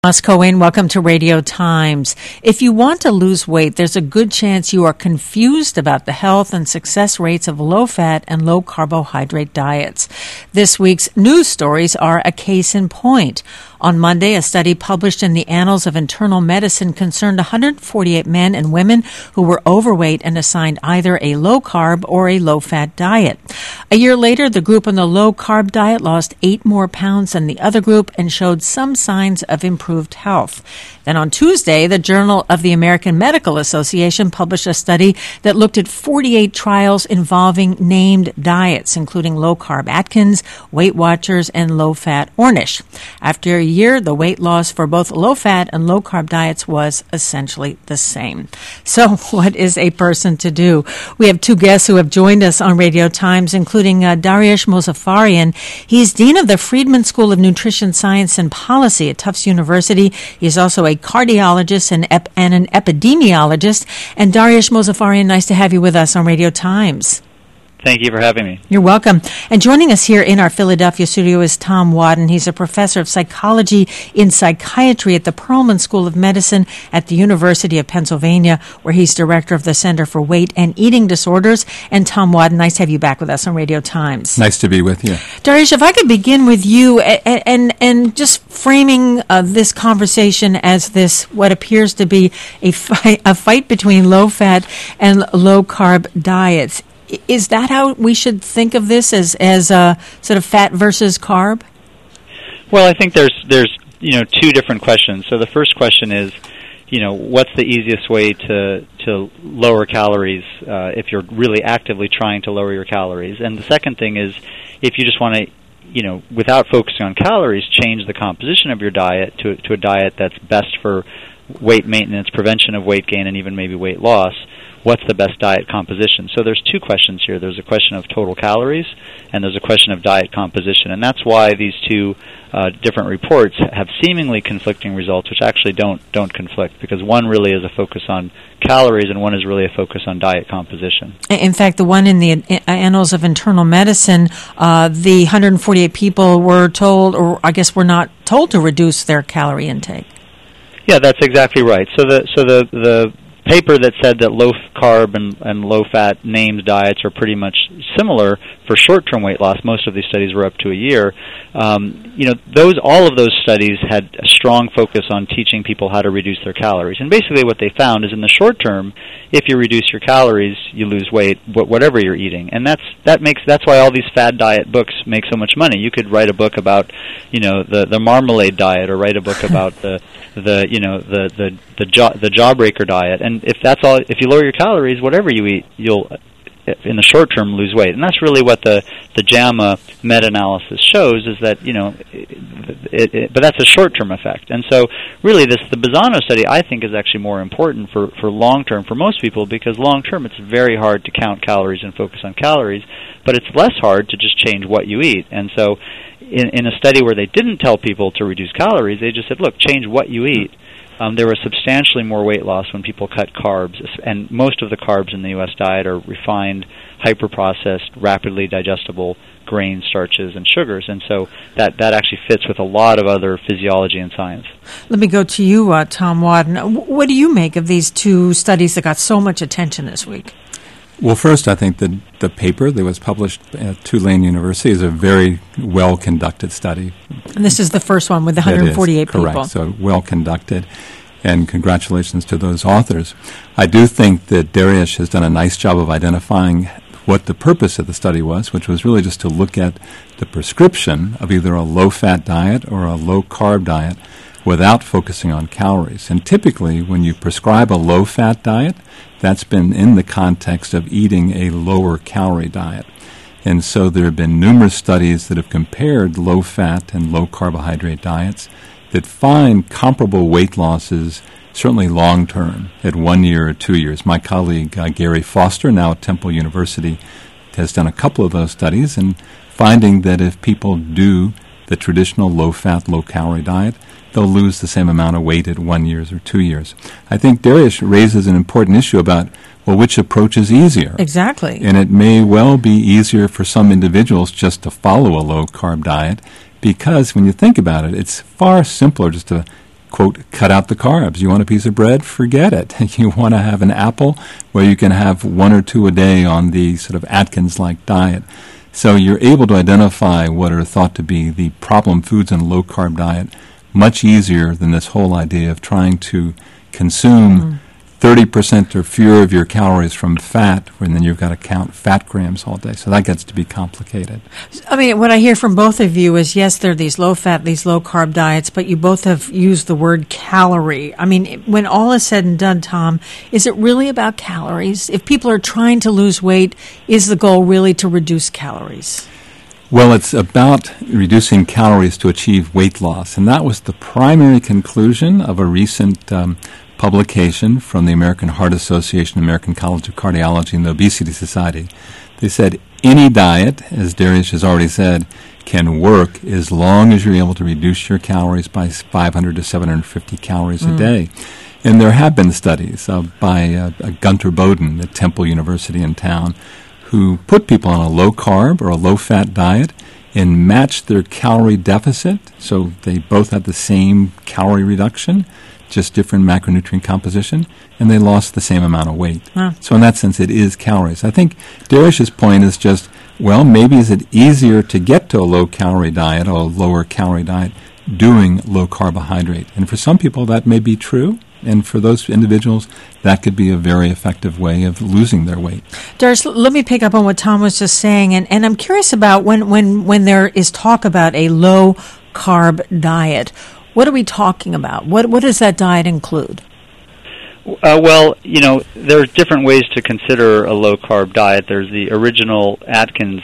Ross Cohen, welcome to Radio Times. If you want to lose weight, there's a good chance you are confused about the health and success rates of low-fat and low-carbohydrate diets. This week's news stories are a case in point. On Monday, a study published in the Annals of Internal Medicine concerned 148 men and women who were overweight and assigned either a low-carb or a low-fat diet. A year later, the group on the low-carb diet lost 8 more pounds than the other group and showed some signs of improved health. Then on Tuesday, the Journal of the American Medical Association published a study that looked at 48 trials involving named diets, including low-carb Atkins, Weight Watchers, and low-fat Ornish. After a year, the weight loss for both low-fat and low-carb diets was essentially the same. So what is a person to do? We have 2 guests who have joined us on Radio Times, including Dariush Mozaffarian. He's Dean of the Friedman School of Nutrition Science and Policy at Tufts University. He's also a cardiologist and an epidemiologist. And Dariush Mozaffarian, nice to have you with us on Radio Times. Thank you for having me. You're welcome. And joining us here in our Philadelphia studio is Tom Wadden. He's a professor of psychology in psychiatry at the Perelman School of Medicine at the University of Pennsylvania, where he's director of the Center for Weight and Eating Disorders. And Tom Wadden, nice to have you back with us on Radio Times. Nice to be with you. Dariush, if I could begin with you and just framing this conversation as this, what appears to be a fight between low-fat and low-carb diets. Is that how we should think of this as sort of fat versus carb? Well, I think there's 2 different questions. So the first question is, what's the easiest way to lower calories if you're really actively trying to lower your calories? And the second thing is, if you just want to, without focusing on calories, change the composition of your diet to a diet that's best for weight maintenance, prevention of weight gain, and even maybe weight loss. What's the best diet composition? So there's 2 questions here. There's a question of total calories, and there's a question of diet composition. And that's why these 2 different reports have seemingly conflicting results, which actually don't conflict, because one really is a focus on calories and one is really a focus on diet composition. In fact, the one in the Annals of Internal Medicine, the 148 people were told, or I guess were not told, to reduce their calorie intake. Yeah, that's exactly right. So the paper that said that low-carb and low-fat named diets are pretty much similar for short-term weight loss. Most of these studies were up to a year. All of those studies had a strong focus on teaching people how to reduce their calories. And basically what they found is in the short term, if you reduce your calories, you lose weight, whatever you're eating. And that's why all these fad diet books make so much money. You could write a book about, the marmalade diet, or write a book about the jawbreaker diet. And if you lower your calories, whatever you eat, you'll in the short term lose weight. And that's really what the JAMA meta-analysis shows, is that, but that's a short-term effect. And so really the Bazzano study, I think, is actually more important for long-term for most people, because long-term it's very hard to count calories and focus on calories, but it's less hard to just change what you eat. And so in a study where they didn't tell people to reduce calories, they just said, look, change what you eat. There was substantially more weight loss when people cut carbs, and most of the carbs in the U.S. diet are refined, hyper-processed, rapidly digestible grains, starches, and sugars, and so that actually fits with a lot of other physiology and science. Let me go to you, Tom Wadden. What do you make of these 2 studies that got so much attention this week? Well, first, I think that the paper that was published at Tulane University is a very well-conducted study. And this is the first one with the 148 people. Correct, so well-conducted, and congratulations to those authors. I do think that Dariush has done a nice job of identifying what the purpose of the study was, which was really just to look at the prescription of either a low-fat diet or a low-carb diet without focusing on calories. And typically, when you prescribe a low-fat diet, that's been in the context of eating a lower-calorie diet. And so there have been numerous studies that have compared low-fat and low-carbohydrate diets that find comparable weight losses, certainly long-term, at 1 year or 2 years. My colleague Gary Foster, now at Temple University, has done a couple of those studies, and finding that if people do the traditional low-fat, low-calorie diet, they'll lose the same amount of weight at 1 year or 2 years. I think Dariush raises an important issue about, well, which approach is easier? Exactly. And it may well be easier for some individuals just to follow a low-carb diet, because when you think about it, it's far simpler just to quote, cut out the carbs. You want a piece of bread? Forget it. You want to have an apple? Well, you can have 1 or 2 a day on the sort of Atkins-like diet. So you're able to identify what are thought to be the problem foods in a low-carb diet much easier than this whole idea of trying to consume 30% or fewer of your calories from fat, and then you've got to count fat grams all day. So that gets to be complicated. I mean, what I hear from both of you is, yes, there are these low-fat, these low-carb diets, but you both have used the word calorie. I mean, when all is said and done, Tom, is it really about calories? If people are trying to lose weight, is the goal really to reduce calories? Well, it's about reducing calories to achieve weight loss, and that was the primary conclusion of a recent publication from the American Heart Association, American College of Cardiology, and the Obesity Society. They said any diet, as Darius has already said, can work as long as you're able to reduce your calories by 500 to 750 calories a day. And there have been studies by Gunter Boden at Temple University in town who put people on a low-carb or a low-fat diet and matched their calorie deficit, so they both had the same calorie reduction, just different macronutrient composition, and they lost the same amount of weight. So in that sense, it is calories. I think Darius's point is just, well, maybe is it easier to get to a low-calorie diet or a lower-calorie diet doing low-carbohydrate? And for some people, that may be true. And for those individuals, that could be a very effective way of losing their weight. Darius, let me pick up on what Tom was just saying. And I'm curious about when there is talk about a low-carb diet, what are we talking about? What does that diet include? Well, there are different ways to consider a low-carb diet. There's the original Atkins,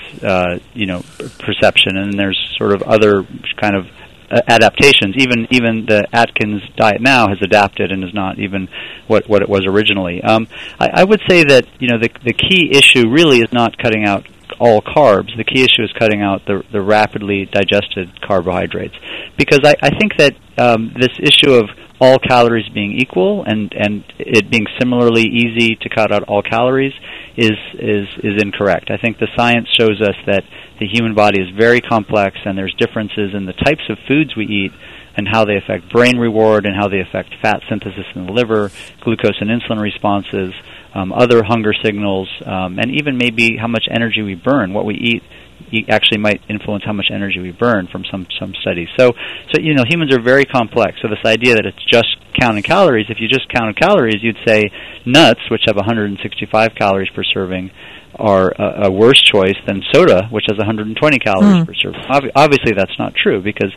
perception, and there's sort of other kind of adaptations. Even the Atkins diet now has adapted and is not even what it was originally. I would say that the key issue really is not cutting out all carbs. The key issue is cutting out the rapidly digested carbohydrates, because I think that this issue of all calories being equal and it being similarly easy to cut out all calories is incorrect. I think the science shows us that the human body is very complex, and there's differences in the types of foods we eat and how they affect brain reward and how they affect fat synthesis in the liver, glucose and insulin responses, other hunger signals, and even maybe how much energy we burn. What we eat actually might influence how much energy we burn from some studies. So humans are very complex. So this idea that it's just counting calories, if you just counted calories, you'd say nuts, which have 165 calories per serving, are a worse choice than soda, which has 120 calories per serving. Obviously, that's not true, because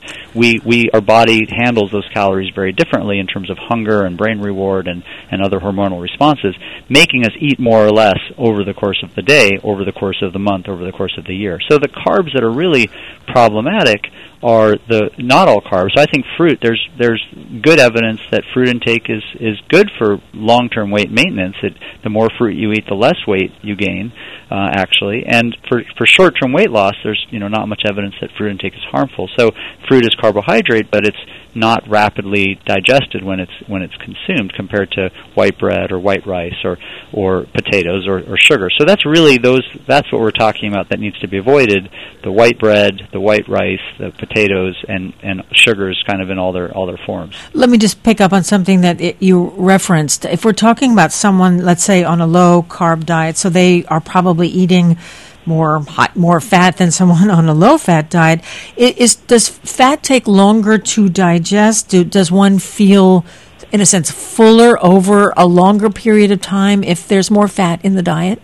our body handles those calories very differently in terms of hunger and brain reward and other hormonal responses, making us eat more or less over the course of the day, over the course of the month, over the course of the year. So the carbs that are really problematic are not all carbs. So I think fruit, there's good evidence that fruit intake is good for long-term weight maintenance. The more fruit you eat, the less weight you gain, actually. And for short-term weight loss, there's not much evidence that fruit intake is harmful. So fruit is carbohydrate, but it's not rapidly digested when it's consumed compared to white bread or white rice or potatoes or sugar. So that's really that's what we're talking about that needs to be avoided: the white bread, the white rice, the potatoes, and sugars kind of in all their forms. Let me just pick up on something that you referenced. If we're talking about someone, let's say, on a low-carb diet, so they are probably eating more fat than someone on a low-fat diet. Does fat take longer to digest? Does one feel, in a sense, fuller over a longer period of time if there's more fat in the diet?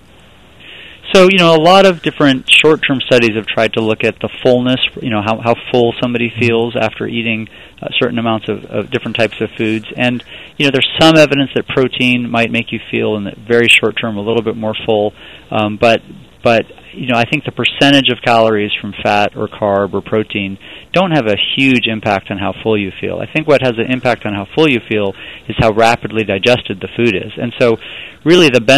So, a lot of different short-term studies have tried to look at the fullness, how full somebody feels after eating certain amounts of different types of foods. And, there's some evidence that protein might make you feel in the very short term a little bit more full, but I think the percentage of calories from fat or carb or protein don't have a huge impact on how full you feel. I think what has an impact on how full you feel is how rapidly digested the food is. And so really the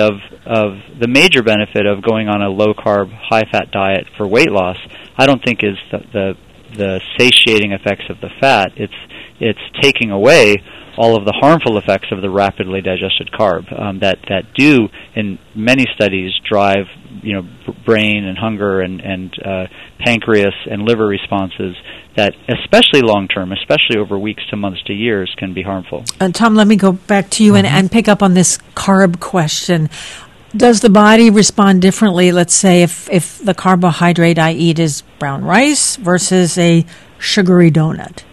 major benefit of going on a low-carb, high-fat diet for weight loss, I don't think is the satiating effects of the fat. It's taking away all of the harmful effects of the rapidly digested carb that do, in many studies, drive brain and hunger and pancreas and liver responses that, especially long term, especially over weeks to months to years, can be harmful. Tom, let me go back to you and pick up on this carb question. Does the body respond differently, let's say, if the carbohydrate I eat is brown rice versus a sugary donut?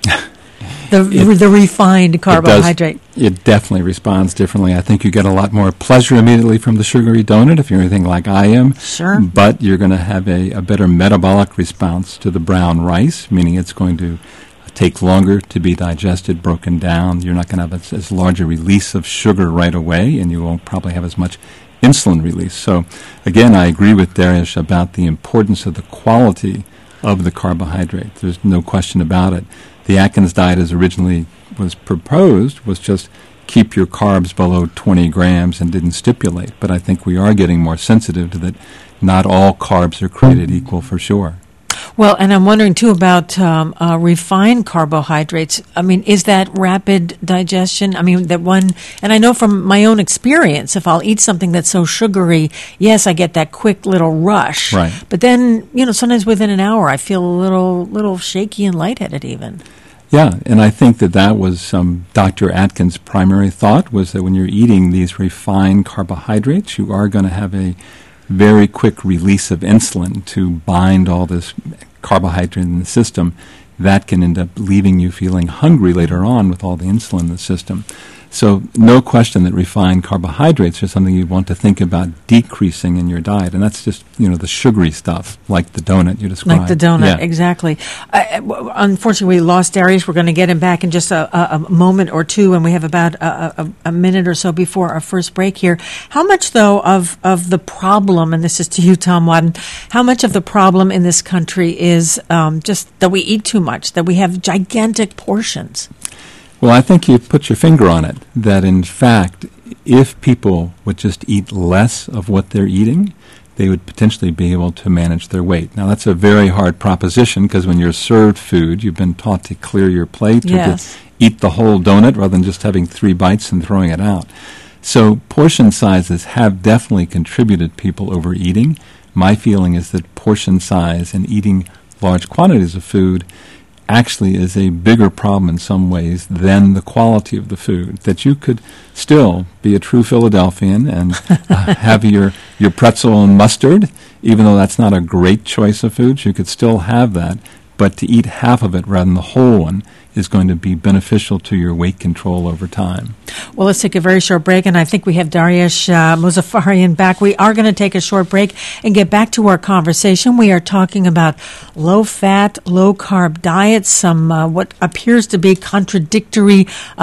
The refined carbohydrate. It definitely responds differently. I think you get a lot more pleasure immediately from the sugary donut if you're anything like I am. Sure. But you're going to have a better metabolic response to the brown rice, meaning it's going to take longer to be digested, broken down. You're not going to have as large a release of sugar right away, and you won't probably have as much insulin release. So, again, I agree with Dariush about the importance of the quality of the carbohydrate. There's no question about it. The Atkins diet as originally was proposed was just keep your carbs below 20 grams and didn't stipulate. But I think we are getting more sensitive to that not all carbs are created equal for sure. Well, and I'm wondering, too, about refined carbohydrates. I mean, is that rapid digestion? I mean, that one, and I know from my own experience, if I'll eat something that's so sugary, yes, I get that quick little rush. Right. But then, sometimes within an hour, I feel a little shaky and lightheaded even. Yeah, and I think that was Dr. Atkins' primary thought, was that when you're eating these refined carbohydrates, you are going to have a very quick release of insulin to bind all this carbohydrate in the system. That can end up leaving you feeling hungry later on with all the insulin in the system. So no question that refined carbohydrates are something you want to think about decreasing in your diet. And that's just, the sugary stuff, like the donut you described. Like the donut, exactly. Unfortunately, we lost Dariush. We're going to get him back in just a moment or two, and we have about a minute or so before our first break here. How much, though, of the problem, and this is to you, Tom Wadden, how much of the problem in this country is just that we eat too much, that we have gigantic portions? Well, I think you put your finger on it, that in fact, if people would just eat less of what they're eating, they would potentially be able to manage their weight. Now, that's a very hard proposition because when you're served food, you've been taught to clear your plate, yes, or to eat the whole donut rather than just having 3 bites and throwing it out. So portion sizes have definitely contributed people overeating. My feeling is that portion size and eating large quantities of food actually is a bigger problem in some ways than the quality of the food, that you could still be a true Philadelphian and have your pretzel and mustard, even though that's not a great choice of food, you could still have that, but to eat half of it rather than the whole one is going to be beneficial to your weight control over time. Well, let's take a very short break, and I think we have Dariush Mozaffarian back. We are going to take a short break and get back to our conversation. We are talking about low-fat, low-carb diets, some what appears to be contradictory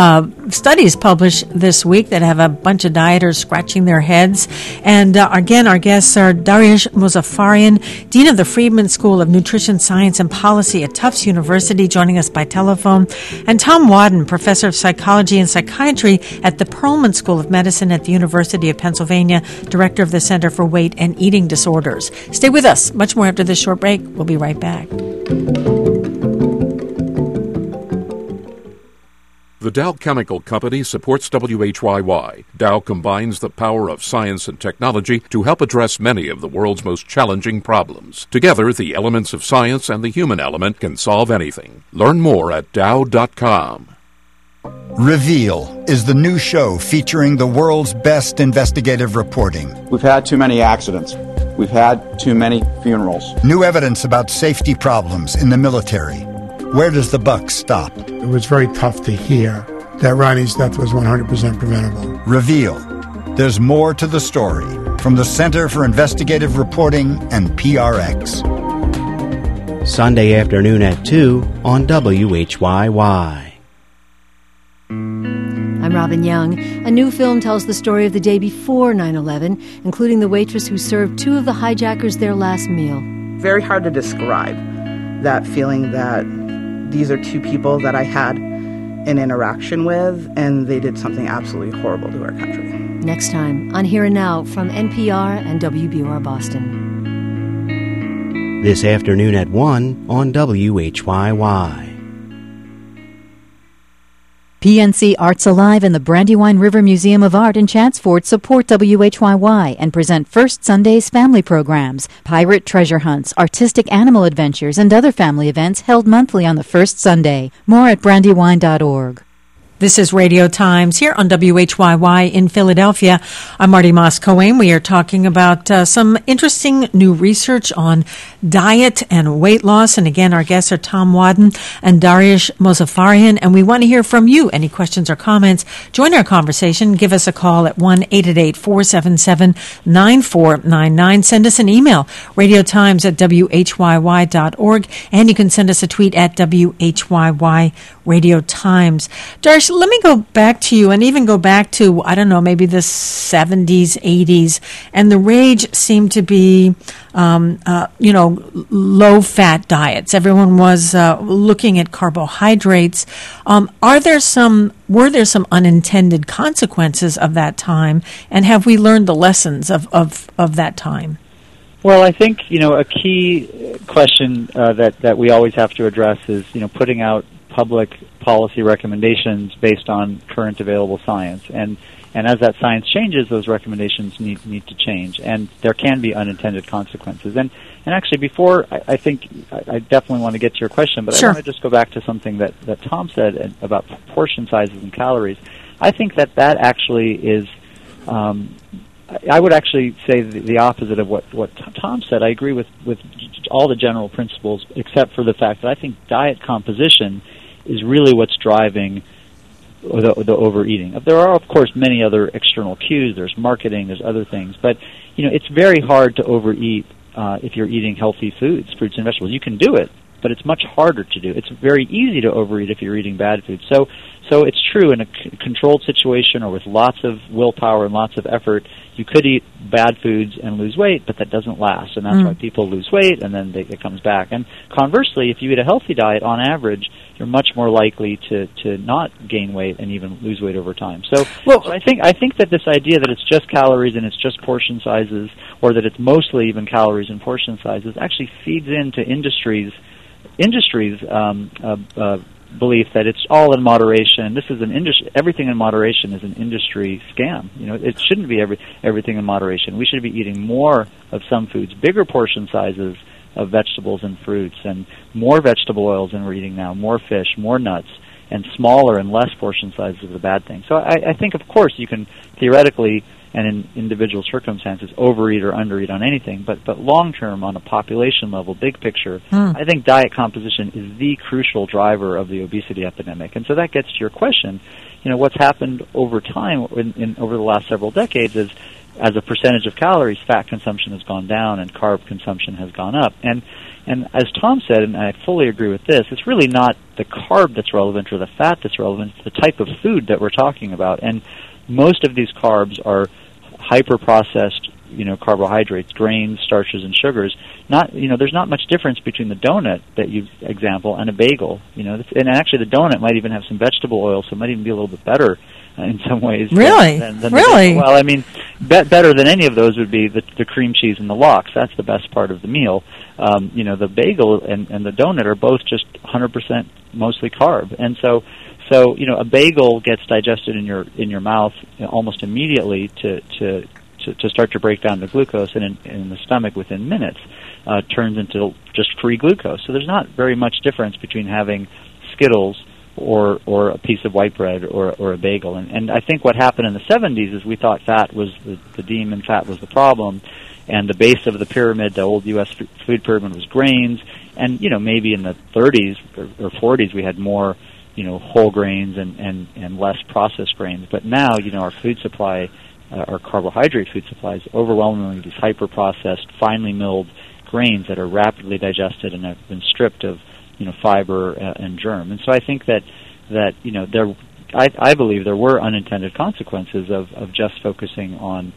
studies published this week that have a bunch of dieters scratching their heads. And again, our guests are Dariush Mozaffarian, Dean of the Friedman School of Nutrition Science and Policy at Tufts University, joining us by telephone, and Tom Wadden, Professor of Psychology and Psychiatry at the Perelman School of Medicine at the University of Pennsylvania, Director of the Center for Weight and Eating Disorders. Stay with us. Much more after this short break. We'll be right back. The Dow Chemical Company supports WHYY. Dow combines the power of science and technology to help address many of the world's most challenging problems. Together, the elements of science and the human element can solve anything. Learn more at Dow.com. Reveal is the new show featuring the world's best investigative reporting. We've had too many accidents. We've had too many funerals. New evidence about safety problems in the military. Where does the buck stop? It was very tough to hear that Ronnie's death was 100% preventable. Reveal. There's more to the story from the Center for Investigative Reporting and PRX. Sunday afternoon at 2 on WHYY. I'm Robin Young. A new film tells the story of the day before 9/11, including the waitress who served 2 of the hijackers their last meal. Very hard to describe that feeling that these are 2 people that I had an interaction with, and they did something absolutely horrible to our country. Next time on Here and Now from NPR and WBUR Boston. This afternoon at 1 on WHYY. PNC Arts Alive and the Brandywine River Museum of Art in Chatsford support WHYY and present First Sunday's family programs, pirate treasure hunts, artistic animal adventures, and other family events held monthly on the first Sunday. More at brandywine.org. This is Radio Times here on WHYY in Philadelphia. I'm Marty Moss-Cohen. We are talking about some interesting new research on diet and weight loss. And again, our guests are Tom Wadden and Dariush Mozaffarian. And we want to hear from you. Any questions or comments? Join our conversation. Give us a call at 1-888-477-9499. Send us an email, radiotimes@whyy.org. And you can send us a tweet at WHYY Radio Times. Dariush, let me go back to you and even go back to, I don't know, maybe the 70s, 80s, and the rage seemed to be, low-fat diets. Everyone was looking at carbohydrates. Were there some unintended consequences of that time, and have we learned the lessons of that time? Well, I think, a key question that we always have to address is, putting out public policy recommendations based on current available science. And as that science changes, those recommendations need to change. And there can be unintended consequences. And actually, before, I think I definitely want to get to your question, but sure. I want to just go back to something that Tom said about portion sizes and calories. I think that actually is... I would actually say the opposite of what Tom said. I agree with all the general principles, except for the fact that I think diet composition is really what's driving the overeating. There are, of course, many other external cues. There's marketing, there's other things. But, it's very hard to overeat if you're eating healthy foods, fruits and vegetables. You can do it, but it's much harder to do. It's very easy to overeat if you're eating bad food. So it's true in a controlled situation or with lots of willpower and lots of effort, you could eat bad foods and lose weight, but that doesn't last. And that's why people lose weight, and then it comes back. And conversely, if you eat a healthy diet, on average, you're much more likely to not gain weight and even lose weight over time. So I think that this idea that it's just calories and it's just portion sizes, or that it's mostly even calories and portion sizes, actually feeds into industry's belief that it's all in moderation. This is an industry. Everything in moderation is an industry scam. It shouldn't be everything in moderation. We should be eating more of some foods, bigger portion sizes of vegetables and fruits, and more vegetable oils than we're eating now, more fish, more nuts, and smaller and less portion sizes of the bad things. So I think, of course, you can theoretically and in individual circumstances overeat or undereat on anything, but long-term, on a population level, big picture, I think diet composition is the crucial driver of the obesity epidemic. And so that gets to your question. What's happened over time, over the last several decades, is as a percentage of calories, fat consumption has gone down and carb consumption has gone up. And as Tom said, and I fully agree with this, it's really not the carb that's relevant or the fat that's relevant, it's the type of food that we're talking about. And most of these carbs are hyper-processed, carbohydrates, grains, starches, and sugars. There's not much difference between the donut that you example and a bagel. And actually the donut might even have some vegetable oil, so it might even be a little bit better in some ways. Really? Than really? Well, I mean, better than any of those would be the cream cheese and the lox. That's the best part of the meal. The bagel and the donut are both just 100% mostly carb, and so a bagel gets digested in your mouth almost immediately to start to break down the glucose, and in the stomach within minutes turns into just free glucose. So there's not very much difference between having Skittles or a piece of white bread or a bagel. And I think what happened in the 70s is we thought fat was the demon, fat was the problem, and the base of the pyramid, the old U.S. food pyramid, was grains. And maybe in the 30s or 40s we had more whole grains and less processed grains. But now, our food supply, our carbohydrate food supply, is overwhelmingly these hyper-processed, finely milled grains that are rapidly digested and have been stripped of, fiber and germ. And so I think that I believe there were unintended consequences of just focusing on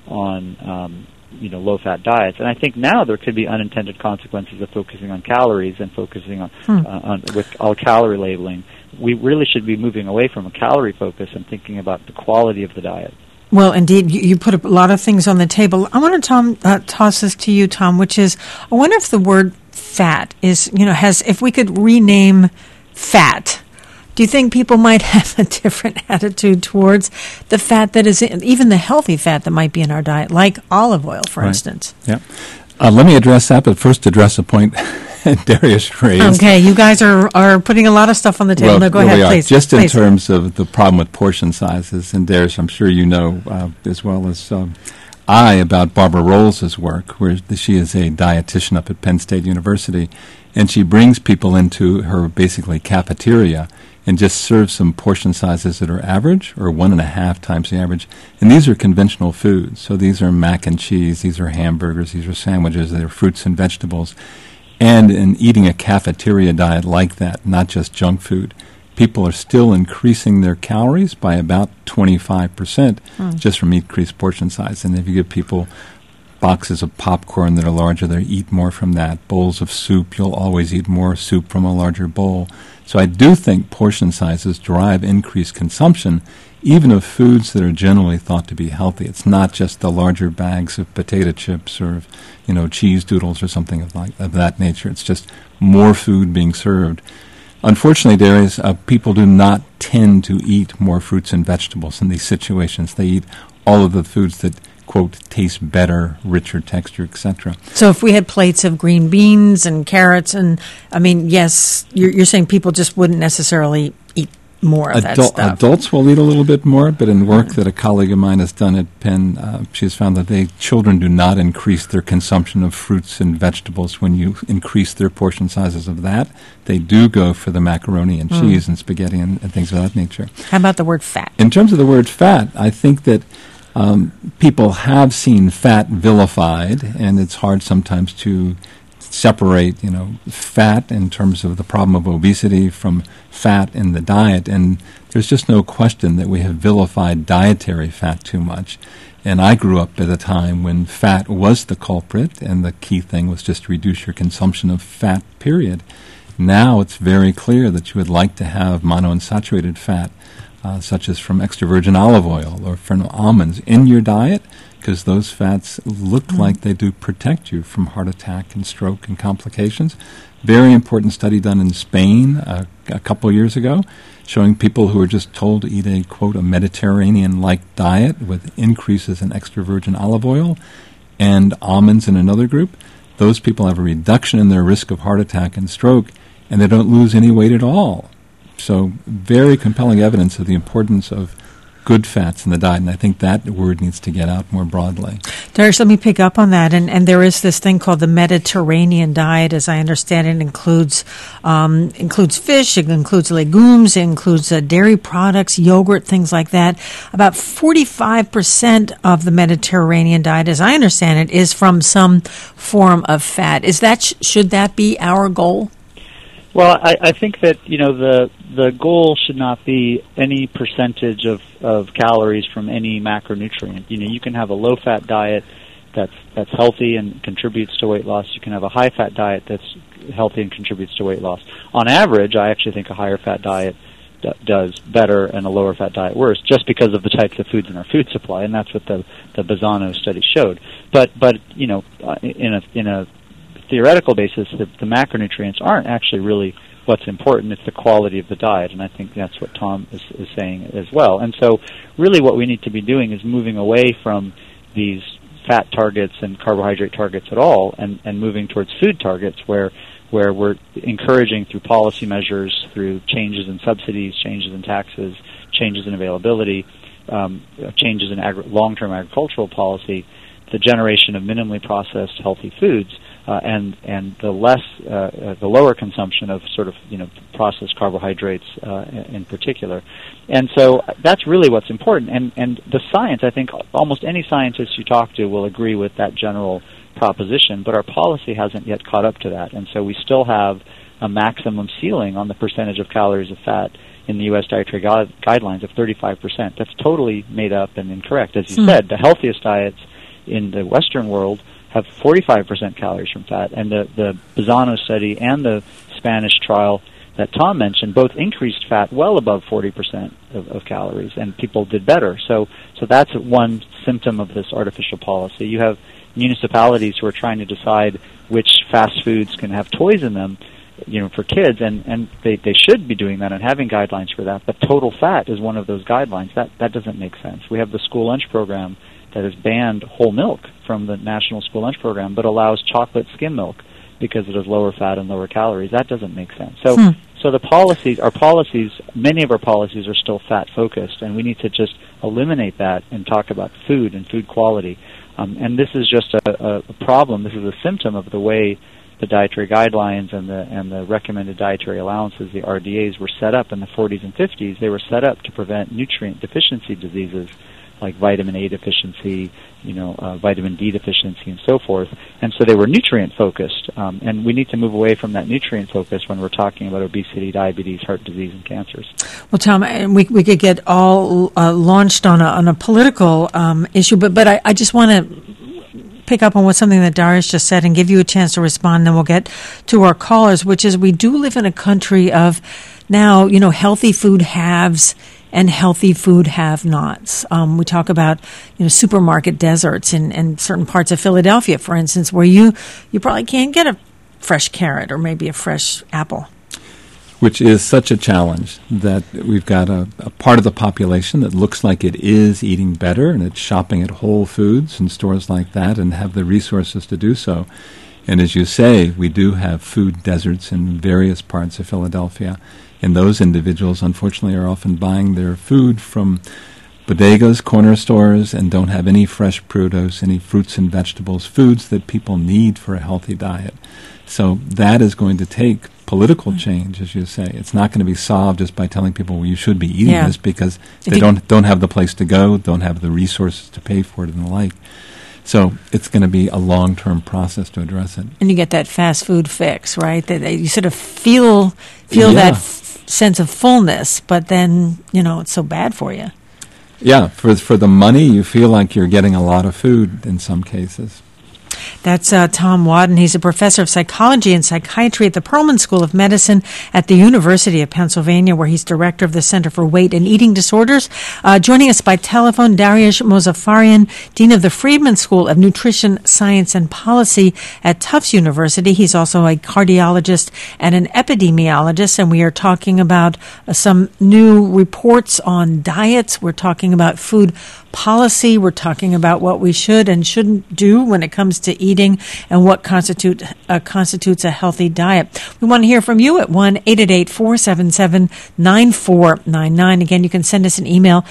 low-fat diets. And I think now there could be unintended consequences of focusing on calories and focusing on with all calorie labeling. We really should be moving away from a calorie focus and thinking about the quality of the diet. Well, indeed, you put a lot of things on the table. I want to toss this to you, Tom, which is, I wonder if the word fat is, if we could rename fat Do you think people might have a different attitude towards the fat that is even the healthy fat that might be in our diet, like olive oil, for instance? Yeah. Let me address that, but first address a point Darius raised. Okay, you guys are putting a lot of stuff on the table. Well, no, go ahead, please. Just in terms of the problem with portion sizes, and Darius, I'm sure you know as well as I about Barbara Rolls' work, where she is a dietitian up at Penn State University, and she brings people into her basically cafeteria and just serves some portion sizes that are average or 1.5 times the average. And these are conventional foods. So these are mac and cheese, these are hamburgers, these are sandwiches, they're fruits and vegetables. And in eating a cafeteria diet like that, not just junk food, people are still increasing their calories by about 25% just from increased portion size. And if you give people boxes of popcorn that are larger, they eat more from that. Bowls of soup, you'll always eat more soup from a larger bowl. So I do think portion sizes drive increased consumption, even of foods that are generally thought to be healthy. It's not just the larger bags of potato chips or, cheese doodles or something of that nature. It's just more food being served. Unfortunately, Darius, people do not tend to eat more fruits and vegetables in these situations. They eat all of the foods that, quote, taste better, richer texture, etc. So if we had plates of green beans and carrots, and yes, you're saying people just wouldn't necessarily eat more of that stuff. Adults will eat a little bit more, but in work that a colleague of mine has done at Penn, she has found that children do not increase their consumption of fruits and vegetables when you increase their portion sizes of that. They do go for the macaroni and cheese and spaghetti and things of that nature. How about the word fat? In terms of the word fat, I think that people have seen fat vilified, and it's hard sometimes to separate, fat in terms of the problem of obesity from fat in the diet. And there's just no question that we have vilified dietary fat too much. And I grew up at a time when fat was the culprit, and the key thing was just to reduce your consumption of fat, period. Now it's very clear that you would like to have monounsaturated fat, such as from extra virgin olive oil or from almonds, in your diet, because those fats look like they do protect you from heart attack and stroke and complications. Very important study done in Spain a couple of years ago, showing people who are just told to eat a, quote, a Mediterranean-like diet with increases in extra virgin olive oil and almonds in another group. Those people have a reduction in their risk of heart attack and stroke, and they don't lose any weight at all. So very compelling evidence of the importance of good fats in the diet, and I think that word needs to get out more broadly. Darius, let me pick up on that. And there is this thing called the Mediterranean diet, as I understand it, includes fish, it includes legumes, it includes dairy products, yogurt, things like that. About 45% of the Mediterranean diet, as I understand it, is from some form of fat. Should that be our goal? Well, I think that the goal should not be any percentage of calories from any macronutrient. You can have a low-fat diet that's healthy and contributes to weight loss. You can have a high-fat diet that's healthy and contributes to weight loss. On average, I actually think a higher-fat diet does better and a lower-fat diet worse, just because of the types of foods in our food supply, and that's what the Bazzano study showed. But in a theoretical basis, the macronutrients aren't actually really what's important. It's the quality of the diet, and I think that's what Tom is saying as well. And so really what we need to be doing is moving away from these fat targets and carbohydrate targets at all, and moving towards food targets where we're encouraging through policy measures, through changes in subsidies, changes in taxes, changes in availability, changes in long-term agricultural policy, the generation of minimally processed healthy foods, and the lower consumption of sort of processed carbohydrates in particular. And so that's really what's important. And the science, I think almost any scientist you talk to will agree with that general proposition, but our policy hasn't yet caught up to that. And so we still have a maximum ceiling on the percentage of calories of fat in the U.S. dietary guidelines of 35%. That's totally made up and incorrect. As you said, the healthiest diets in the Western world have 45% calories from fat, and the Bazzano study and the Spanish trial that Tom mentioned both increased fat well above 40% of calories, and people did better. So that's one symptom of this artificial policy. You have municipalities who are trying to decide which fast foods can have toys in them, for kids, and they should be doing that and having guidelines for that. But total fat is one of those guidelines. That doesn't make sense. We have the school lunch program that has banned whole milk from the National School Lunch Program, but allows chocolate skim milk because it has lower fat and lower calories. That doesn't make sense. So the policies, many of our policies are still fat focused, and we need to just eliminate that and talk about food and food quality. And this is just a problem. This is a symptom of the way the dietary guidelines and the recommended dietary allowances, the RDAs, were set up in the 40s and 50s. They were set up to prevent nutrient deficiency diseases like vitamin A deficiency, vitamin D deficiency, and so forth. And so they were nutrient focused. And we need to move away from that nutrient focus when we're talking about obesity, diabetes, heart disease, and cancers. Well, Tom, we could get all launched on a political issue, but I just want to pick up on something that Darius just said and give you a chance to respond, then we'll get to our callers, which is we do live in a country of now, healthy food haves and healthy food have-nots. We talk about, supermarket deserts in certain parts of Philadelphia, for instance, where you probably can't get a fresh carrot or maybe a fresh apple. Which is such a challenge that we've got a part of the population that looks like it is eating better and it's shopping at Whole Foods and stores like that and have the resources to do so. And as you say, we do have food deserts in various parts of Philadelphia. And those individuals, unfortunately, are often buying their food from bodegas, corner stores, and don't have any fresh produce, any fruits and vegetables, foods that people need for a healthy diet. So that is going to take political change, as you say. It's not going to be solved just by telling people, well, you should be eating this, because they don't have the place to go, don't have the resources to pay for it and the like. So it's going to be a long-term process to address it. And you get that fast food fix, right? That you sort of feel that sense of fullness, but then, it's so bad for you. Yeah, for the money, you feel like you're getting a lot of food in some cases. That's Tom Wadden. He's a professor of psychology and psychiatry at the Perelman School of Medicine at the University of Pennsylvania, where he's director of the Center for Weight and Eating Disorders. Joining us by telephone, Darius Mozaffarian, dean of the Friedman School of Nutrition, Science, and Policy at Tufts University. He's also a cardiologist and an epidemiologist, and we are talking about some new reports on diets. We're talking about food policy. We're talking about what we should and shouldn't do when it comes to eating and what constitutes a healthy diet. We want to hear from you at 1-888-477-9499. Again, you can send us an email,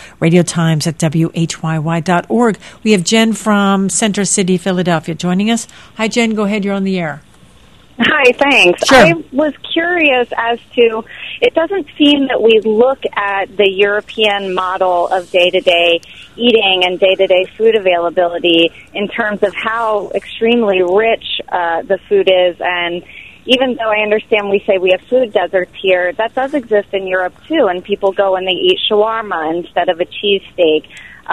radiotimes@whyy.org. We have Jen from Center City, Philadelphia, joining us. Hi, Jen. Go ahead. You're on the air. Hi, thanks. Sure. I was curious as to, it doesn't seem that we look at the European model of day-to-day eating and day-to-day food availability in terms of how extremely rich the food is. And even though I understand we say we have food deserts here, that does exist in Europe too, and people go and they eat shawarma instead of a cheesesteak.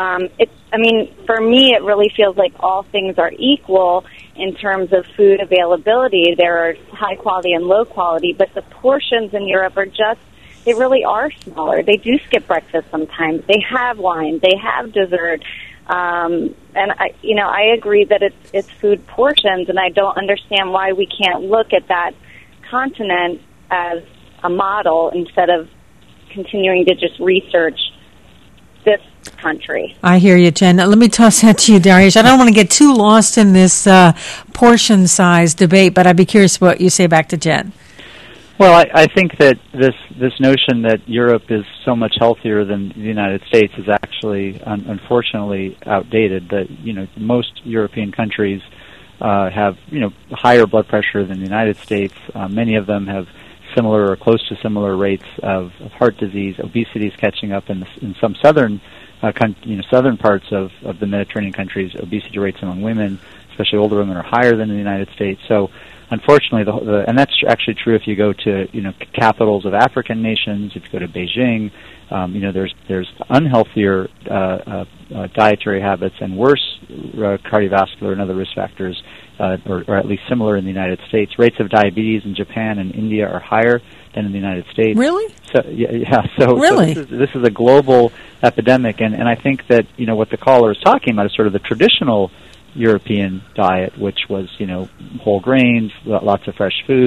For me, it really feels like all things are equal in terms of food availability. There are high quality and low quality, but the portions in Europe are they really are smaller. They do skip breakfast sometimes. They have wine. They have dessert. And I agree that it's food portions, and I don't understand why we can't look at that continent as a model instead of continuing to just research this country. I hear you, Jen. Let me toss that to you, Darius. I don't want to get too lost in this portion size debate, but I'd be curious what you say back to Jen. Well, I think that this notion that Europe is so much healthier than the United States is actually, unfortunately, outdated. That most European countries have higher blood pressure than the United States. Many of them have similar or close to similar rates of heart disease. Obesity is catching up in some southern parts of the Mediterranean countries. Obesity rates among women, especially older women, are higher than in the United States. So, unfortunately, and that's actually true if you go to capitals of African nations. If you go to Beijing, there's unhealthier dietary habits and worse cardiovascular and other risk factors, or at least similar in the United States. Rates of diabetes in Japan and India are higher than in the United States. Really? So So really? So this is a global epidemic, and I think that what the caller is talking about is sort of the traditional European diet, which was whole grains, lots of fresh foods,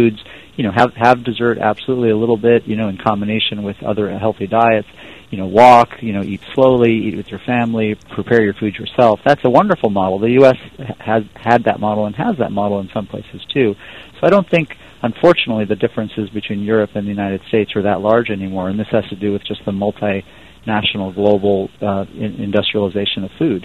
have dessert absolutely a little bit, in combination with other healthy diets. Walk, eat slowly, eat with your family, prepare your food yourself. That's a wonderful model. The U.S. has had that model and has that model in some places too. So I don't think, unfortunately, the differences between Europe and the United States are that large anymore, and this has to do with just the multinational global industrialization of food.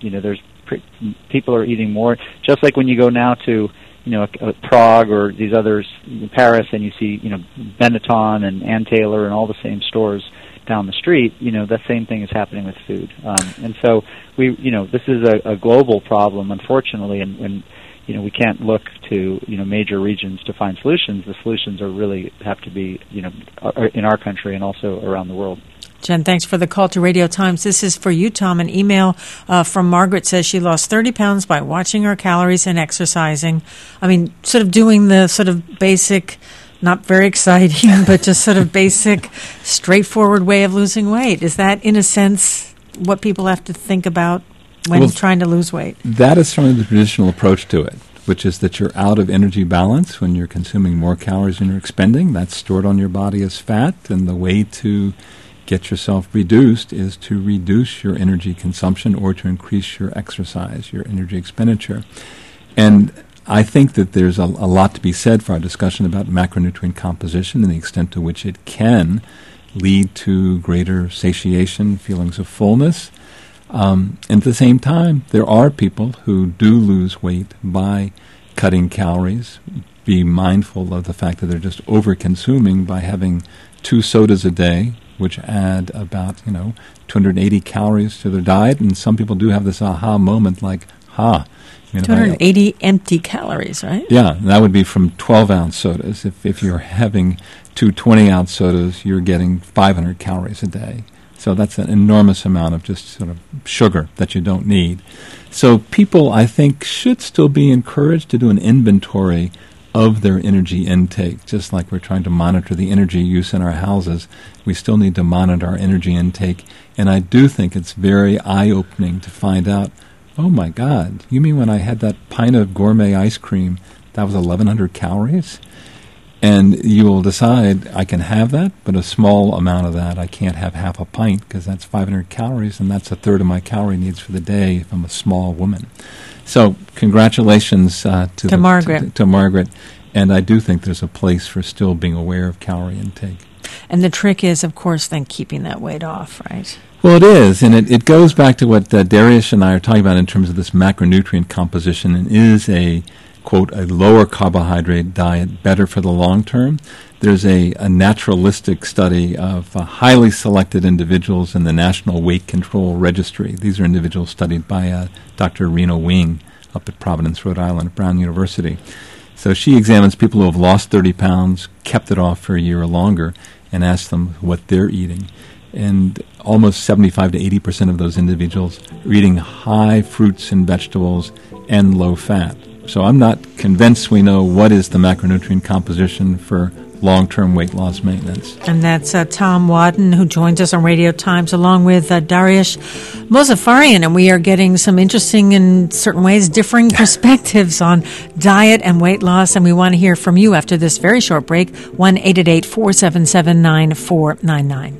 People are eating more, just like when you go now to Prague or these others, Paris, and you see Benetton and Ann Taylor and all the same stores down the street. The same thing is happening with food, and so this is a global problem, unfortunately, and we can't look to major regions to find solutions. The solutions have to be in our country and also around the world. Jen, thanks for the call to Radio Times. This is for you, Tom. An email from Margaret says she lost 30 pounds by watching her calories and exercising. I mean, sort of doing the sort of basic, not very exciting, but just sort of basic, straightforward way of losing weight. Is that, in a sense, what people have to think about when trying to lose weight? That is certainly the traditional approach to it, which is that you're out of energy balance when you're consuming more calories than you're expending. That's stored on your body as fat, and the way to get yourself reduced is to reduce your energy consumption or to increase your exercise, your energy expenditure. And I think that there's a lot to be said for our discussion about macronutrient composition and the extent to which it can lead to greater satiation, feelings of fullness. And at the same time, there are people who do lose weight by cutting calories. Be mindful of the fact that they're just over-consuming by having 2 sodas a day, which add about, 280 calories to their diet. And some people do have this aha moment like, 280 empty calories, right? Yeah, and that would be from 12-ounce sodas. If you're having 2 20-ounce sodas, you're getting 500 calories a day. So that's an enormous amount of just sort of sugar that you don't need. So people, I think, should still be encouraged to do an inventory of their energy intake. Just like we're trying to monitor the energy use in our houses, we still need to monitor our energy intake. And I do think it's very eye-opening to find out, oh my God, you mean when I had that pint of gourmet ice cream, that was 1,100 calories? And you will decide, I can have that, but a small amount of that, I can't have half a pint because that's 500 calories, and that's a third of my calorie needs for the day if I'm a small woman. So congratulations to Margaret. To Margaret. And I do think there's a place for still being aware of calorie intake. And the trick is, of course, then keeping that weight off, right? Well, it is, and it goes back to what Darius and I are talking about in terms of this macronutrient composition, and is a, quote, a lower carbohydrate diet better for the long term. There's a naturalistic study of highly selected individuals in the National Weight Control Registry. These are individuals studied by Dr. Rena Wing up at Providence, Rhode Island, at Brown University. So she examines people who have lost 30 pounds, kept it off for a year or longer, and asks them what they're eating. And almost 75 to 80% of those individuals are eating high fruits and vegetables and low fat. So I'm not convinced we know what is the macronutrient composition for long-term weight loss maintenance. And that's Tom Wadden, who joins us on Radio Times, along with Darius Mozaffarian. And we are getting some interesting, in certain ways, differing perspectives on diet and weight loss. And we want to hear from you after this very short break, 1-888-477-9499.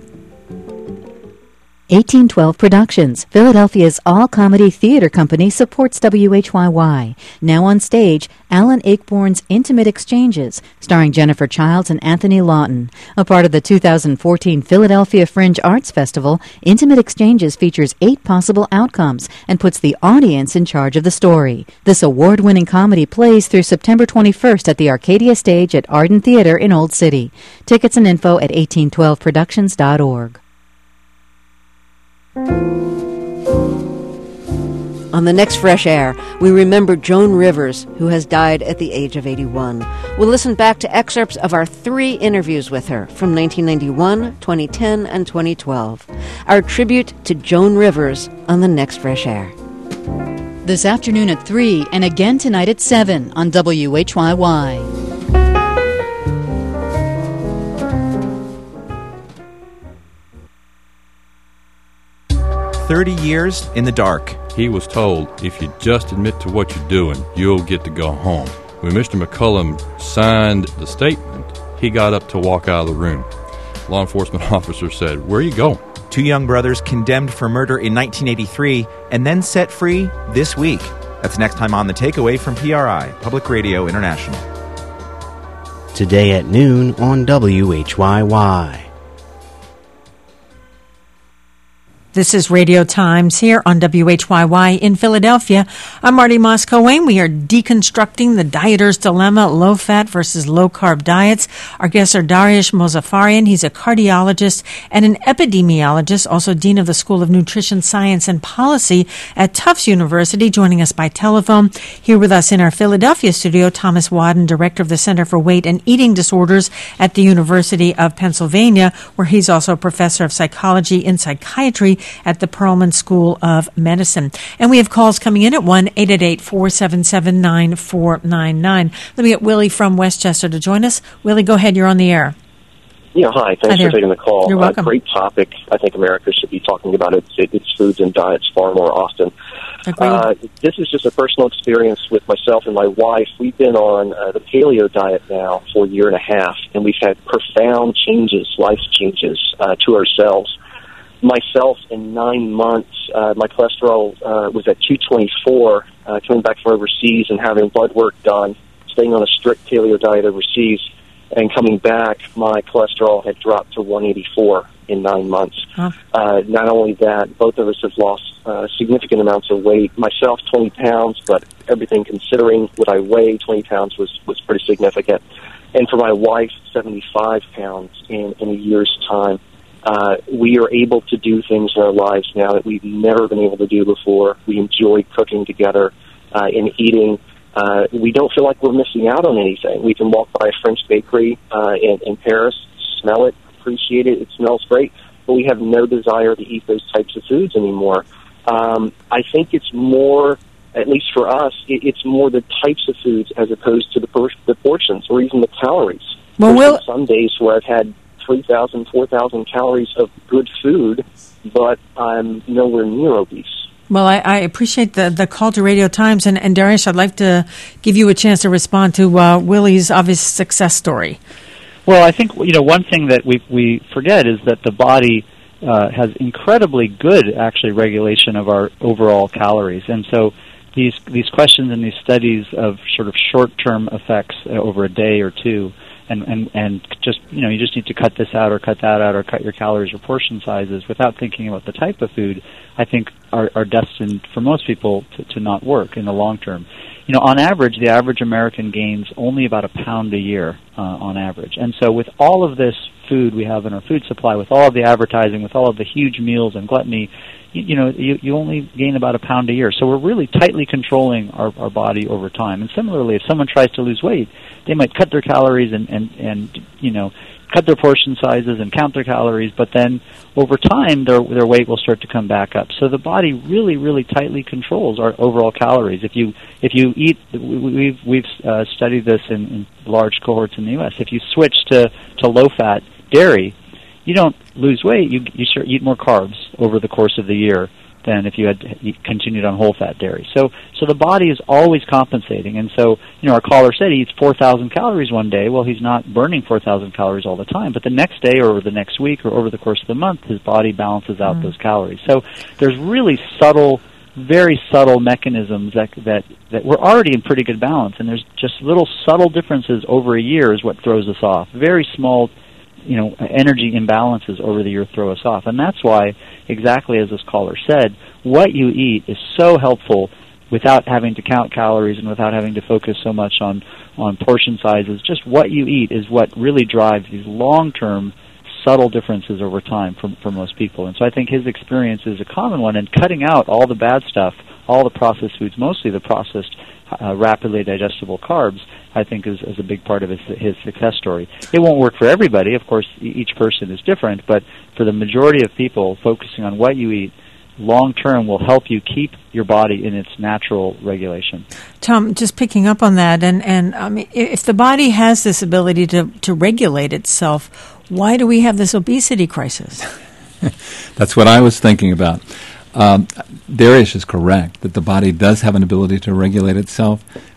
1812 Productions, Philadelphia's all-comedy theater company, supports WHYY. Now on stage, Alan Ayckbourn's Intimate Exchanges, starring Jennifer Childs and Anthony Lawton. A part of the 2014 Philadelphia Fringe Arts Festival, Intimate Exchanges features 8 possible outcomes and puts the audience in charge of the story. This award-winning comedy plays through September 21st at the Arcadia Stage at Arden Theater in Old City. Tickets and info at 1812productions.org. On the next Fresh Air, we remember Joan Rivers, who has died at the age of 81. We'll listen back to excerpts of our 3 interviews with her from 1991, 2010, and 2012. Our tribute to Joan Rivers on the next Fresh Air. This afternoon at 3 and again tonight at 7 on WHYY. 30 years in the dark. He was told, if you just admit to what you're doing, you'll get to go home. When Mr. McCullum signed the statement, he got up to walk out of the room. Law enforcement officer said, "Where are you going?" Two young brothers condemned for murder in 1983 and then set free this week. That's next time on The Takeaway from PRI, Public Radio International. Today at noon on WHYY. This is Radio Times here on WHYY in Philadelphia. I'm Marty Moss-Coane. We are deconstructing the dieter's dilemma, low-fat versus low-carb diets. Our guests are Dariush Mozaffarian. He's a cardiologist and an epidemiologist, also dean of the School of Nutrition Science and Policy at Tufts University, joining us by telephone. Here with us in our Philadelphia studio, Thomas Wadden, director of the Center for Weight and Eating Disorders at the University of Pennsylvania, where he's also a professor of psychology and psychiatry at the Perelman School of Medicine. And we have calls coming in at 1-888-477-9499. Let me get Willie from Westchester to join us. Willie, go ahead. You're on the air. Yeah, hi. Thanks for taking the call. You're welcome. Great topic. I think America should be talking about its foods and diets far more often. This is just a personal experience with myself and my wife. We've been on the paleo diet now for a year and a half, and we've had profound changes, life changes to ourselves. Myself, in 9 months, my cholesterol was at 224, coming back from overseas and having blood work done, staying on a strict paleo diet overseas, and coming back, my cholesterol had dropped to 184 in 9 months. Not only that, both of us have lost significant amounts of weight. Myself, 20 pounds, but everything considering what I weigh, 20 pounds was pretty significant. And for my wife, 75 pounds in a year's time. We are able to do things in our lives now that we've never been able to do before. We enjoy cooking together and eating. We don't feel like we're missing out on anything. We can walk by a French bakery in Paris, smell it, appreciate it. It smells great, but we have no desire to eat those types of foods anymore. I think it's more, at least for us, it's more the types of foods as opposed to the portions or even the calories. There's some days where I've had 3,000, 4,000 calories of good food, but I'm nowhere near obese. Well, I appreciate the call to Radio Times, and Dariush, I'd like to give you a chance to respond to Willie's obvious success story. Well, I think one thing that we forget is that the body has incredibly good, actually, regulation of our overall calories, and so these questions and these studies of sort of short-term effects over a day or two. And just you just need to cut this out or cut that out or cut your calories or portion sizes without thinking about the type of food, I think are destined for most people to not work in the long term. On average, the average American gains only about a pound a year on average. And so with all of this food we have in our food supply, with all of the advertising, with all of the huge meals and gluttony, you only gain about a pound a year. So we're really tightly controlling our body over time. And similarly, if someone tries to lose weight, they might cut their calories and cut their portion sizes and count their calories, but then over time their weight will start to come back up. So the body really, really tightly controls our overall calories. If you eat, we've studied this in large cohorts in the U.S. If you switch to low-fat dairy, you don't lose weight. You eat more carbs over the course of the year than if you had continued on whole-fat dairy. So the body is always compensating. And so, our caller said he eats 4,000 calories one day. Well, he's not burning 4,000 calories all the time, but the next day or the next week or over the course of the month, his body balances out those calories. So there's really very subtle mechanisms that we're already in pretty good balance, and there's just little subtle differences over a year is what throws us off. Very small energy imbalances over the year throw us off. And that's why, exactly as this caller said, what you eat is so helpful without having to count calories and without having to focus so much on portion sizes. Just what you eat is what really drives these long-term subtle differences over time for most people. And so I think his experience is a common one, and cutting out all the bad stuff, all the processed foods, mostly the processed rapidly digestible carbs, I think is a big part of his success story. It won't work for everybody. Of course, each person is different, but for the majority of people, focusing on what you eat long-term will help you keep your body in its natural regulation. Tom, just picking up on that, and I mean, if the body has this ability to regulate itself, why do we have this obesity crisis? That's what I was thinking about. Dariush is correct that the body does have an ability to regulate itself,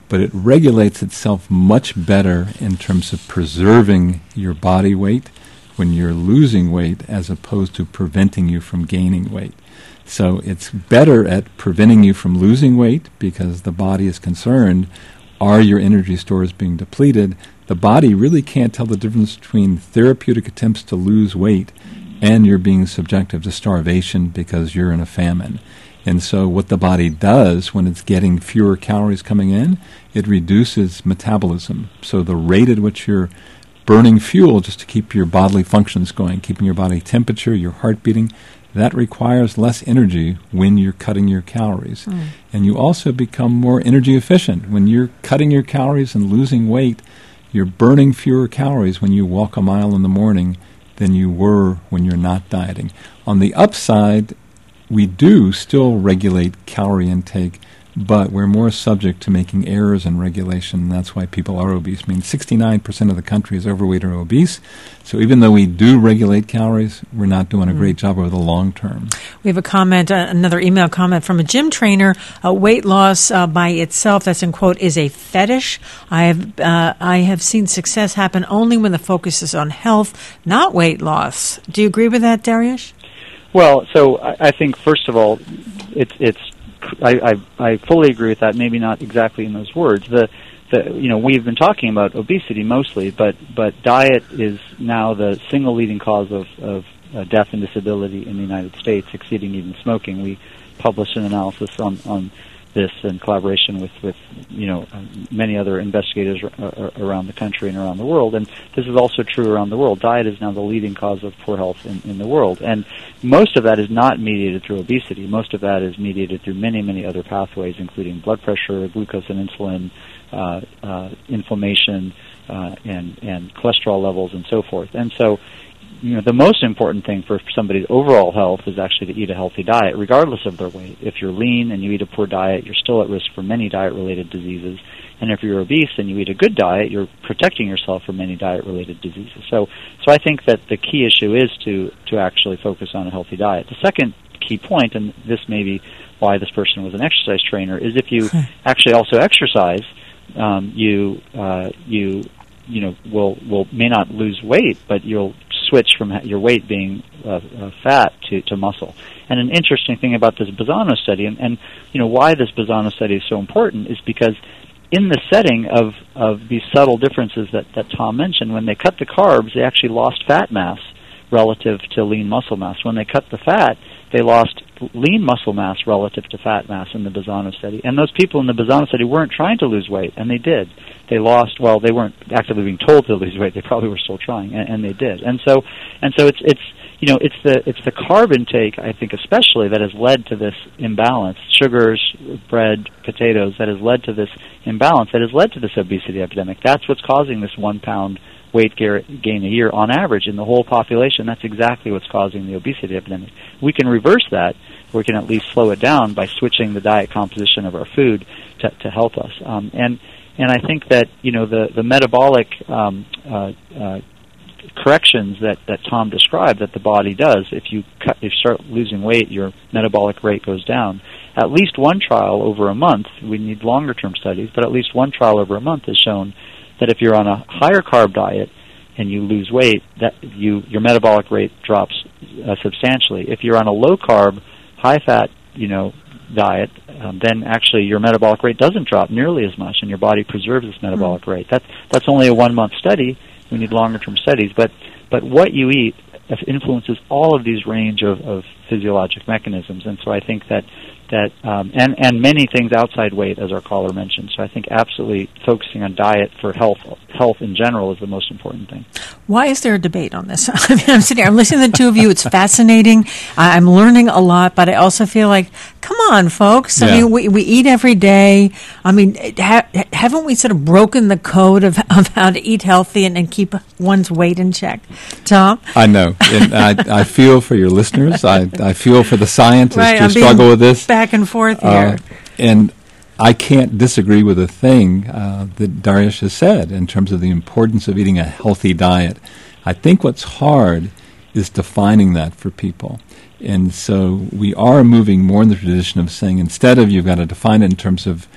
but it regulates itself much better in terms of preserving your body weight when you're losing weight as opposed to preventing you from gaining weight. So it's better at preventing you from losing weight because the body is concerned, are your energy stores being depleted? The body really can't tell the difference between therapeutic attempts to lose weight and you're being subjected to starvation because you're in a famine. And so what the body does when it's getting fewer calories coming in, it reduces metabolism. So the rate at which you're burning fuel just to keep your bodily functions going, keeping your body temperature, your heart beating, that requires less energy when you're cutting your calories. And you also become more energy efficient. When you're cutting your calories and losing weight, you're burning fewer calories when you walk a mile in the morning than you were when you're not dieting. On the upside, we do still regulate calorie intake, but we're more subject to making errors in regulation, and that's why people are obese. I mean, 69% of the country is overweight or obese, so even though we do regulate calories, we're not doing a great job over the long term. We have a comment, another email comment from a gym trainer. Weight loss by itself, that's in quote, is a fetish. I have seen success happen only when the focus is on health, not weight loss. Do you agree with that, Dariush? Well, so I think, first of all, I fully agree with that, maybe not exactly in those words. We've been talking about obesity mostly, but diet is now the single leading cause of death and disability in the United States, exceeding even smoking. We published an analysis on this in collaboration with many other investigators around the country and around the world, and this is also true around the world. Diet is now the leading cause of poor health in the world, and most of that is not mediated through obesity. Most of that is mediated through many other pathways, including blood pressure, glucose and insulin, inflammation, and cholesterol levels, and so forth. And so, the most important thing for somebody's overall health is actually to eat a healthy diet, regardless of their weight. If you're lean and you eat a poor diet, you're still at risk for many diet-related diseases. And if you're obese and you eat a good diet, you're protecting yourself from many diet-related diseases. So I think that the key issue is to actually focus on a healthy diet. The second key point, and this may be why this person was an exercise trainer, is if you actually also exercise, you may not lose weight, but you'll switch from your weight being fat to muscle. And an interesting thing about this Bazzano study, and why this Bazzano study is so important, is because in the setting of these subtle differences that Tom mentioned, when they cut the carbs, they actually lost fat mass relative to lean muscle mass. When they cut the fat, they lost lean muscle mass relative to fat mass in the Bazzano study. And those people in the Bazzano study weren't trying to lose weight, and they did. They lost, well, they weren't actively being told to lose weight. They probably were still trying, and they did. And so it's the carb intake, I think, especially, that has led to this imbalance. Sugars, bread, potatoes, that has led to this imbalance, that has led to this obesity epidemic. That's what's causing this 1 pound weight gain a year on average in the whole population. That's exactly what's causing the obesity epidemic. We can reverse that. We can at least slow it down by switching the diet composition of our food to help us. And I think that the metabolic corrections that Tom described that the body does, if you start losing weight, your metabolic rate goes down. At least one trial over a month, we need longer term studies, but at least one trial over a month has shown that if you're on a higher carb diet and you lose weight, that your metabolic rate drops substantially. If you're on a low carb, high fat, diet, then actually your metabolic rate doesn't drop nearly as much, and your body preserves its metabolic rate. That's only a 1 month study. We need longer term studies, but what you eat influences all of these range of physiologic mechanisms, and so I think that and many things outside weight, as our caller mentioned. So I think absolutely focusing on diet for health in general is the most important thing. Why is there a debate on this? I mean, I'm sitting here, I'm listening to the two of you. It's fascinating. I'm learning a lot, but I also feel like, come on, folks. I mean, we eat every day. I mean, haven't we sort of broken the code of how to eat healthy and keep one's weight in check? Tom? I know. And I feel for your listeners. I feel for the scientists who struggle with this. Back and forth here. And I can't disagree with a thing that Dariush has said in terms of the importance of eating a healthy diet. I think what's hard is defining that for people. And so we are moving more in the tradition of saying, instead of you've got to define it in terms of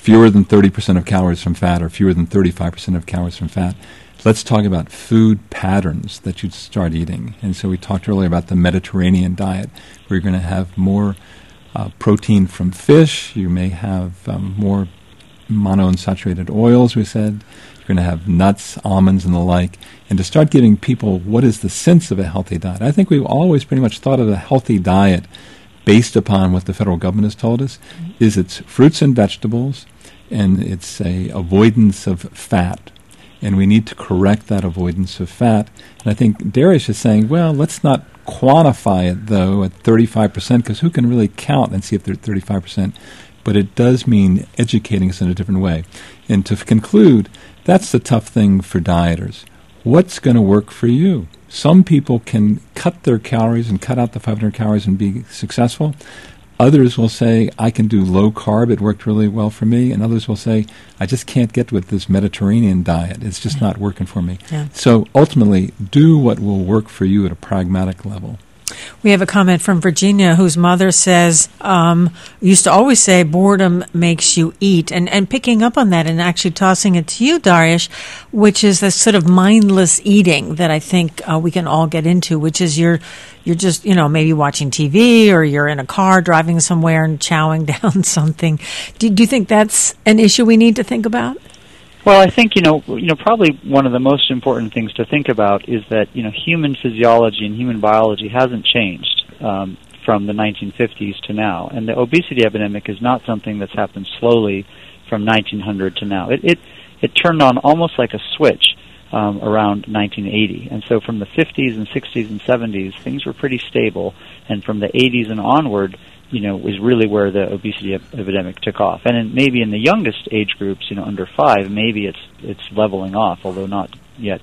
fewer than 30% of calories from fat or fewer than 35% of calories from fat. Let's talk about food patterns that you'd start eating. And so we talked earlier about the Mediterranean diet, where you're going to have more protein from fish. You may have more monounsaturated oils, we said. You're going to have nuts, almonds, and the like. And to start giving people what is the sense of a healthy diet. I think we've always pretty much thought of a healthy diet based upon what the federal government has told us, is it's fruits and vegetables, and it's a avoidance of fat. And we need to correct that avoidance of fat. And I think Darius is saying, well, let's not quantify it, though, at 35%, because who can really count and see if they're at 35%? But it does mean educating us in a different way. And to conclude, that's the tough thing for dieters. What's going to work for you? Some people can cut their calories and cut out the 500 calories and be successful. Others will say, I can do low carb, it worked really well for me. And others will say, I just can't get with this Mediterranean diet. It's just not working for me. Yeah. So ultimately, do what will work for you at a pragmatic level. We have a comment from Virginia whose mother says, used to always say, boredom makes you eat. And picking up on that and actually tossing it to you, Darius, which is this sort of mindless eating that I think we can all get into, which is you're just, maybe watching TV or you're in a car driving somewhere and chowing down something. Do you think that's an issue we need to think about? Well, I think, probably one of the most important things to think about is that, human physiology and human biology hasn't changed from the 1950s to now. And the obesity epidemic is not something that's happened slowly from 1900 to now. It turned on almost like a switch around 1980. And so from the 50s and 60s and 70s, things were pretty stable. And from the 80s and onward, is really where the obesity epidemic took off. And maybe in the youngest age groups, under 5, maybe it's leveling off, although not yet,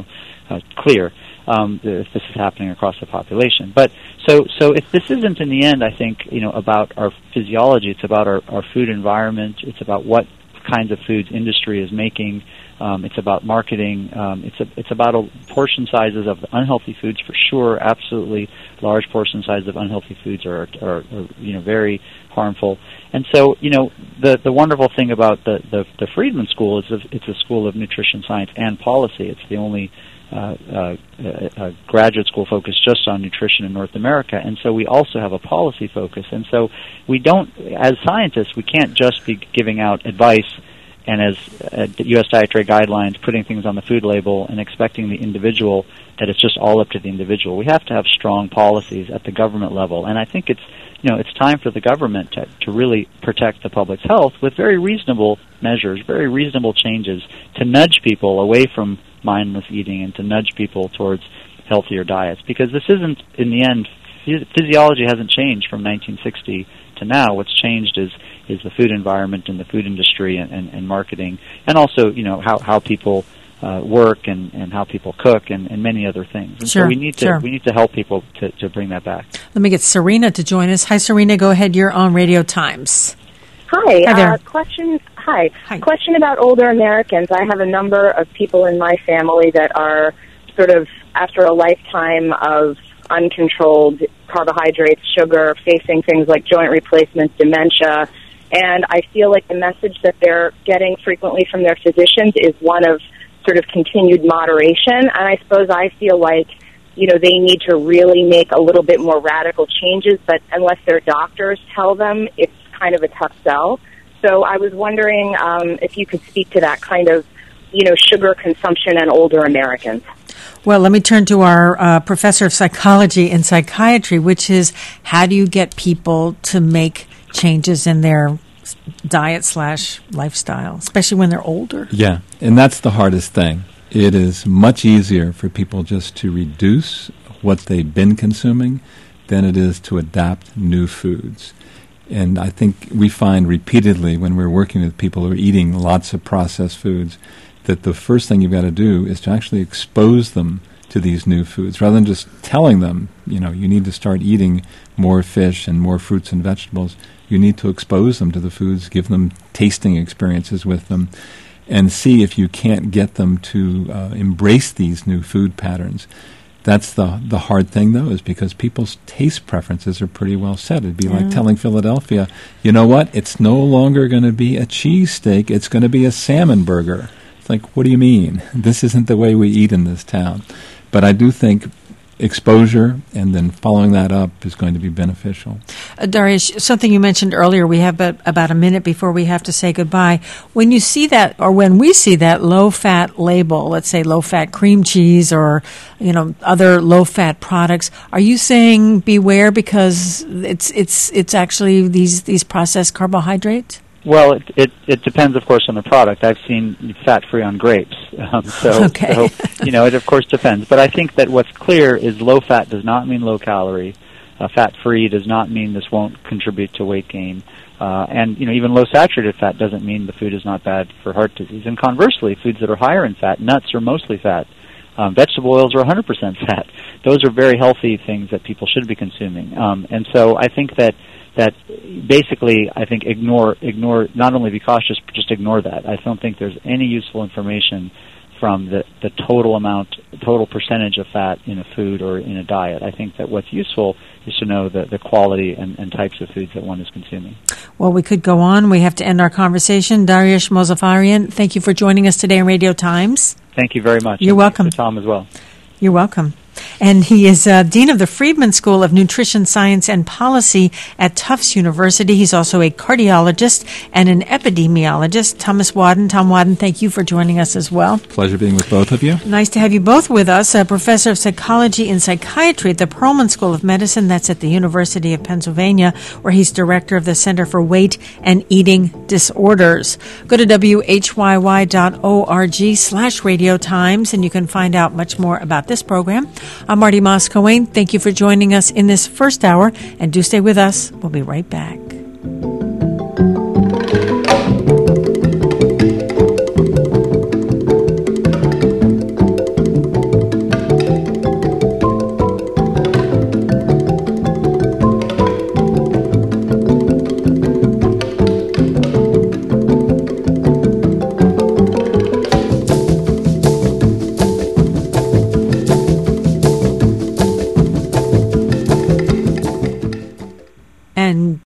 clear if this is happening across the population. But so if this isn't in the end, I think, about our physiology, it's about our food environment, it's about what kinds of foods industry is making. It's about marketing. It's about portion sizes of unhealthy foods for sure. Absolutely, large portion sizes of unhealthy foods are very harmful. And so the wonderful thing about the Friedman School is it's a school of nutrition science and policy. It's the only graduate school focused just on nutrition in North America, and so we also have a policy focus. And so we don't, as scientists, we can't just be giving out advice and as U.S. dietary guidelines, putting things on the food label and expecting the individual that it's just all up to the individual. We have to have strong policies at the government level, and I think it's time for the government to really protect the public's health with very reasonable measures, very reasonable changes to nudge people away from mindless eating and to nudge people towards healthier diets. Because this isn't, in the end, physiology hasn't changed from 1960 to now. What's changed is the food environment and the food industry and marketing, and also how people work and how people cook and many other things. And so we need to help people to bring that back. Let me get Serena to join us. Hi, Serena. Go ahead. You're on Radio Times. Hi. Hi there. Question about older Americans. I have a number of people in my family that are sort of after a lifetime of uncontrolled carbohydrates, sugar, facing things like joint replacement, dementia, and I feel like the message that they're getting frequently from their physicians is one of sort of continued moderation, and I suppose I feel like, they need to really make a little bit more radical changes, but unless their doctors tell them, it's kind of a tough sell. So I was wondering if you could speak to that kind of, sugar consumption in older Americans. Well, let me turn to our professor of psychology and psychiatry, which is how do you get people to make changes in their diet/lifestyle, especially when they're older? Yeah, and that's the hardest thing. It is much easier for people just to reduce what they've been consuming than it is to adapt new foods. And I think we find repeatedly when we're working with people who are eating lots of processed foods that the first thing you've got to do is to actually expose them to these new foods, rather than just telling them, you need to start eating more fish and more fruits and vegetables. You need to expose them to the foods, give them tasting experiences with them, and see if you can't get them to embrace these new food patterns. that's the hard thing, though, is because people's taste preferences are pretty well set. It'd be like telling Philadelphia, you know what, it's no longer going to be a cheesesteak, it's going to be a salmon burger. It's like, what do you mean? This isn't the way we eat in this town. But I do think exposure and then following that up is going to be beneficial. Darius, something you mentioned earlier, we have about a minute before we have to say goodbye. When you see that, or when we see that low-fat label, let's say low-fat cream cheese or, other low-fat products, are you saying beware because it's actually these processed carbohydrates? Well, it depends, of course, on the product. I've seen fat-free on grapes, so it of course depends. But I think that what's clear is low-fat does not mean low-calorie. Fat-free does not mean this won't contribute to weight gain. And even low-saturated fat doesn't mean the food is not bad for heart disease. And conversely, foods that are higher in fat, nuts are mostly fat. Vegetable oils are 100% fat. Those are very healthy things that people should be consuming. And so I think that basically, I think ignore, not only be cautious, but just ignore that. I don't think there's any useful information from the total percentage of fat in a food or in a diet. I think that what's useful is to know the quality and types of foods that one is consuming. Well, we could go on. We have to end our conversation. Darius Mozaffarian, thank you for joining us today on Radio Times. Thank you very much. You're welcome. Thanks to Tom as well. You're welcome. And he is Dean of the Friedman School of Nutrition Science and Policy at Tufts University. He's also a cardiologist and an epidemiologist. Tom Wadden, thank you for joining us as well. Pleasure being with both of you. Nice to have you both with us. A professor of psychology and psychiatry at the Perelman School of Medicine. That's at the University of Pennsylvania, where he's director of the Center for Weight and Eating Disorders. Go to whyy.org/Radio Times, and you can find out much more about this program. I'm Marty Moss-Coane. Thank you for joining us in this first hour, and do stay with us. We'll be right back.